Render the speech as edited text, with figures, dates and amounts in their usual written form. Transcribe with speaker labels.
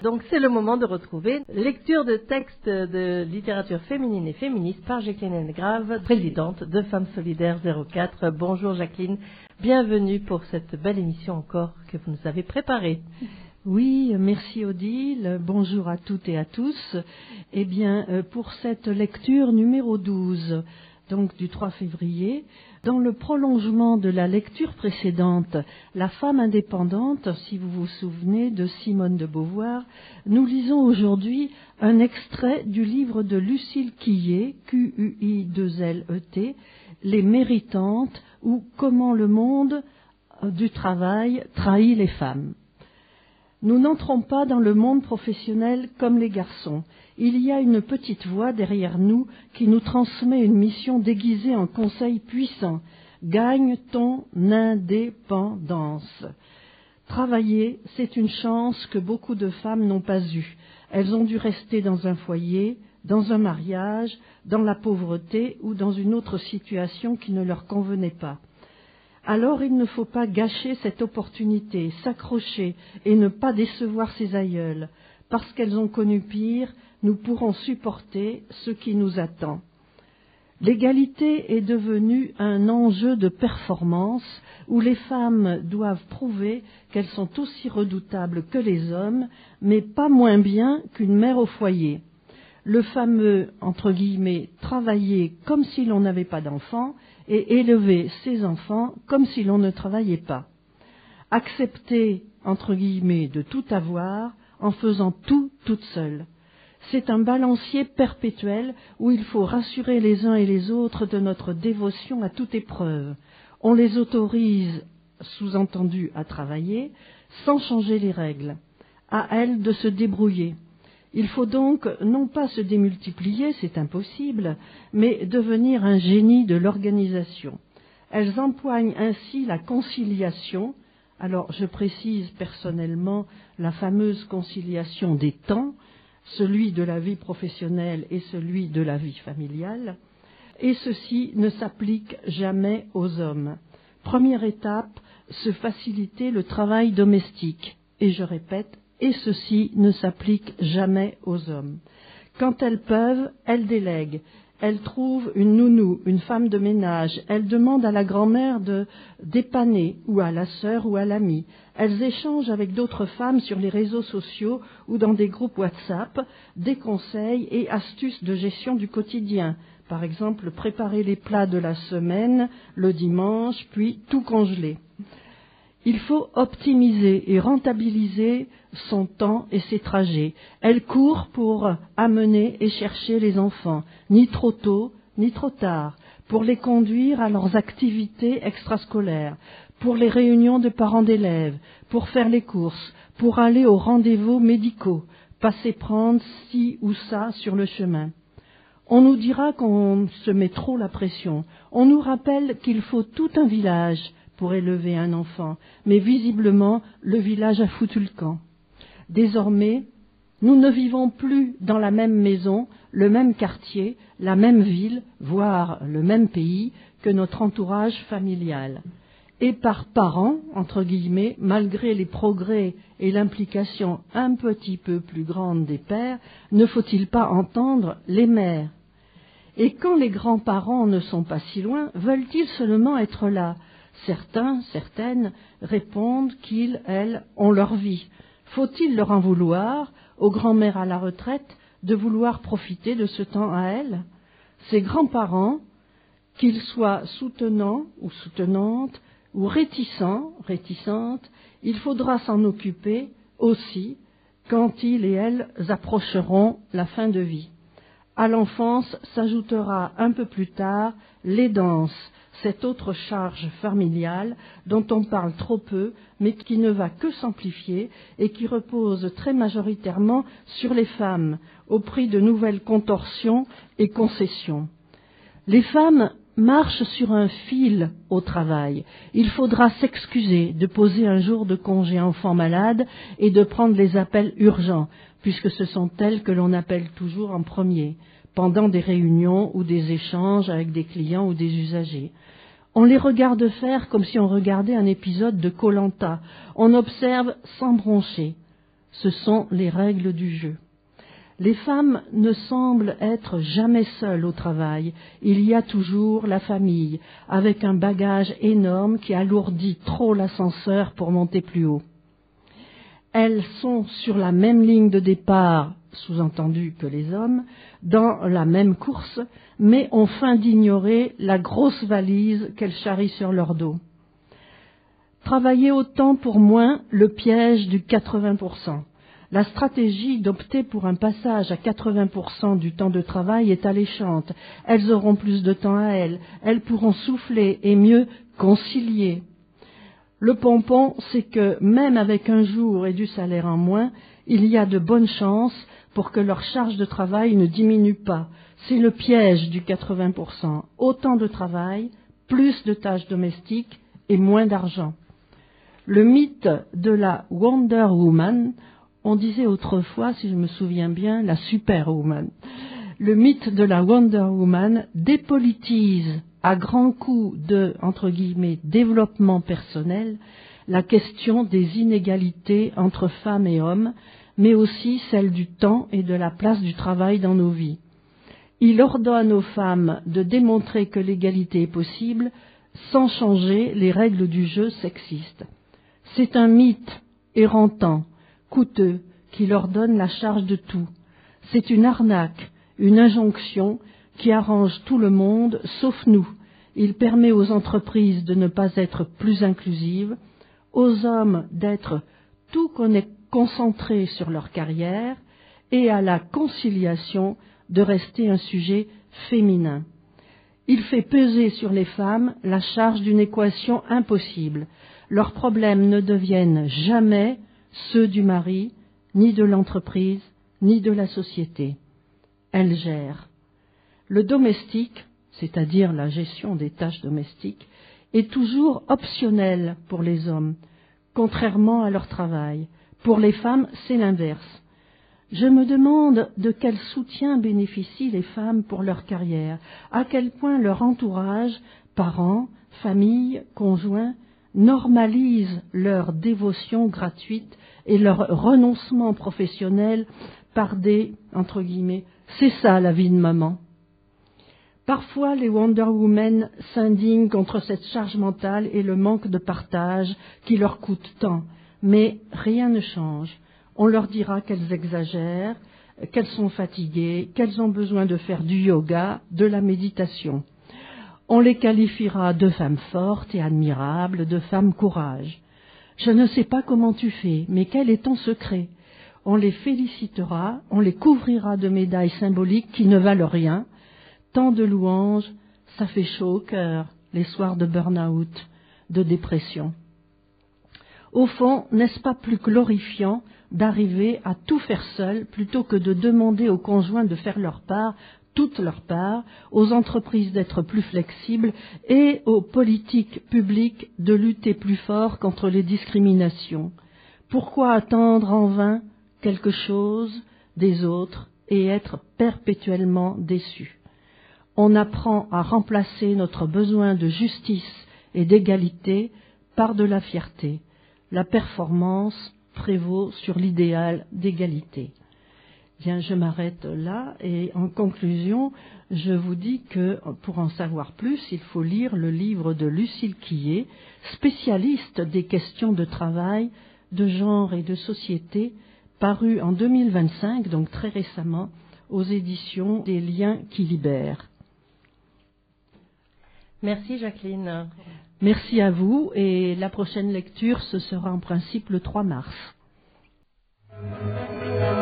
Speaker 1: Donc c'est le moment de retrouver lecture de textes de littérature féminine et féministe par Jacqueline Engrave, présidente de Femmes Solidaires 04. Bonjour Jacqueline, bienvenue pour cette belle émission encore que vous nous avez préparée.
Speaker 2: Oui, merci Odile, bonjour à toutes et à tous. Eh bien, pour cette lecture numéro 12, donc du 3 février, dans le prolongement de la lecture précédente, La femme indépendante, si vous vous souvenez, de Simone de Beauvoir, nous lisons aujourd'hui un extrait du livre de Lucile Quillet, Q-U-I-2-L-E-T, Les méritantes, ou Comment le monde du travail trahit les femmes. Nous n'entrons pas dans le monde professionnel comme les garçons. Il y a une petite voix derrière nous qui nous transmet une mission déguisée en conseil puissant. Gagne ton indépendance. Travailler, c'est une chance que beaucoup de femmes n'ont pas eue. Elles ont dû rester dans un foyer, dans un mariage, dans la pauvreté ou dans une autre situation qui ne leur convenait pas. Alors il ne faut pas gâcher cette opportunité, s'accrocher et ne pas décevoir ses aïeules. Parce qu'elles ont connu pire, nous pourrons supporter ce qui nous attend. L'égalité est devenue un enjeu de performance où les femmes doivent prouver qu'elles sont aussi redoutables que les hommes, mais pas moins bien qu'une mère au foyer. Le fameux, entre guillemets, travailler comme si l'on n'avait pas d'enfants et élever ses enfants comme si l'on ne travaillait pas. Accepter, entre guillemets, de tout avoir en faisant tout toute seule. C'est un balancier perpétuel où il faut rassurer les uns et les autres de notre dévotion à toute épreuve. On les autorise, sous-entendu, à travailler, sans changer les règles. À elles de se débrouiller. Il faut donc non pas se démultiplier, c'est impossible, mais devenir un génie de l'organisation. Elles empoignent ainsi la conciliation, alors je précise personnellement la fameuse conciliation des temps, celui de la vie professionnelle et celui de la vie familiale, et ceci ne s'applique jamais aux hommes. Première étape, se faciliter le travail domestique, et je répète, et ceci ne s'applique jamais aux hommes. Quand elles peuvent, elles délèguent. Elles trouvent une nounou, une femme de ménage. Elles demandent à la grand-mère de dépanner, ou à la sœur ou à l'amie. Elles échangent avec d'autres femmes sur les réseaux sociaux ou dans des groupes WhatsApp des conseils et astuces de gestion du quotidien. Par exemple, préparer les plats de la semaine, le dimanche, puis tout congeler. Il faut optimiser et rentabiliser son temps et ses trajets. Elle court pour amener et chercher les enfants, ni trop tôt, ni trop tard, pour les conduire à leurs activités extrascolaires, pour les réunions de parents d'élèves, pour faire les courses, pour aller aux rendez-vous médicaux, passer prendre ci ou ça sur le chemin. On nous dira qu'on se met trop la pression. On nous rappelle qu'il faut tout un village pour élever un enfant, mais visiblement, le village a foutu le camp. Désormais, nous ne vivons plus dans la même maison, le même quartier, la même ville, voire le même pays que notre entourage familial. Et par parents, entre guillemets, malgré les progrès et l'implication un petit peu plus grande des pères, ne faut-il pas entendre les mères? Et quand les grands-parents ne sont pas si loin, veulent-ils seulement être là? Certains, certaines répondent qu'ils, elles, ont leur vie. Faut-il leur en vouloir, aux grands-mères à la retraite, de vouloir profiter de ce temps à elles? Ces grands-parents, qu'ils soient soutenants ou soutenantes, ou réticents, réticentes, il faudra s'en occuper aussi quand ils et elles approcheront la fin de vie. À l'enfance s'ajoutera un peu plus tard l'aidance, cette autre charge familiale dont on parle trop peu, mais qui ne va que s'amplifier et qui repose très majoritairement sur les femmes, au prix de nouvelles contorsions et concessions. Les femmes marchent sur un fil au travail. Il faudra s'excuser de poser un jour de congé enfant malade et de prendre les appels urgents, puisque ce sont elles que l'on appelle toujours en premier, pendant des réunions ou des échanges avec des clients ou des usagers. On les regarde faire comme si on regardait un épisode de Koh-Lanta. On observe sans broncher. ce sont les règles du jeu. Les femmes ne semblent être jamais seules au travail. Il y a toujours la famille, avec un bagage énorme qui alourdit trop l'ascenseur pour monter plus haut. Elles sont sur la même ligne de départ, sous-entendu que les hommes, dans la même course, mais ont feint d'ignorer la grosse valise qu'elles charrient sur leur dos. Travailler autant pour moins, le piège du 80%. La stratégie d'opter pour un passage à 80% du temps de travail est alléchante. Elles auront plus de temps à elles pourront souffler et mieux concilier. Le pompon, c'est que même avec un jour et du salaire en moins, il y a de bonnes chances pour que leur charge de travail ne diminue pas. C'est le piège du 80%. Autant de travail, plus de tâches domestiques et moins d'argent. Le mythe de la Wonder Woman, on disait autrefois, si je me souviens bien, la Superwoman. Le mythe de la Wonder Woman dépolitise à grands coups de, entre guillemets, développement personnel, la question des inégalités entre femmes et hommes, mais aussi celle du temps et de la place du travail dans nos vies. Il ordonne aux femmes de démontrer que l'égalité est possible sans changer les règles du jeu sexiste. C'est un mythe éreintant, coûteux, qui leur donne la charge de tout. C'est une arnaque, une injonction qui arrange tout le monde, sauf nous. Il permet aux entreprises de ne pas être plus inclusives, aux hommes d'être tout concentrés sur leur carrière et à la conciliation de rester un sujet féminin. Il fait peser sur les femmes la charge d'une équation impossible. Leurs problèmes ne deviennent jamais ceux du mari, ni de l'entreprise, ni de la société. Elles gèrent. Le domestique, c'est-à-dire la gestion des tâches domestiques, est toujours optionnel pour les hommes, contrairement à leur travail. Pour les femmes, c'est l'inverse. Je me demande de quel soutien bénéficient les femmes pour leur carrière, à quel point leur entourage, parents, famille, conjoints, normalisent leur dévotion gratuite et leur renoncement professionnel par des, entre guillemets, c'est ça la vie de maman. Parfois, les Wonder Women s'indignent contre cette charge mentale et le manque de partage qui leur coûte tant. Mais rien ne change. On leur dira qu'elles exagèrent, qu'elles sont fatiguées, qu'elles ont besoin de faire du yoga, de la méditation. On les qualifiera de femmes fortes et admirables, de femmes courage. Je ne sais pas comment tu fais, mais quel est ton secret? On les félicitera, on les couvrira de médailles symboliques qui ne valent rien. Tant de louanges, ça fait chaud au cœur, les soirs de burn-out, de dépression. Au fond, n'est-ce pas plus glorifiant d'arriver à tout faire seul plutôt que de demander aux conjoints de faire leur part, toute leur part, aux entreprises d'être plus flexibles et aux politiques publiques de lutter plus fort contre les discriminations? Pourquoi attendre en vain quelque chose des autres et être perpétuellement déçus? On apprend à remplacer notre besoin de justice et d'égalité par de la fierté. La performance prévaut sur l'idéal d'égalité. Bien, je m'arrête là et en conclusion, je vous dis que pour en savoir plus, il faut lire le livre de Lucille Quillet, spécialiste des questions de travail, de genre et de société, paru en 2025, donc très récemment, aux éditions des Liens qui libèrent.
Speaker 1: Merci Jacqueline.
Speaker 2: Merci à vous et la prochaine lecture, ce sera en principe le 3 mars.